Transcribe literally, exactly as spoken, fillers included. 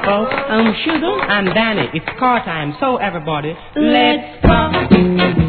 folks. I'm Sugar. I'm Danny. It's car time. So everybody, let's go.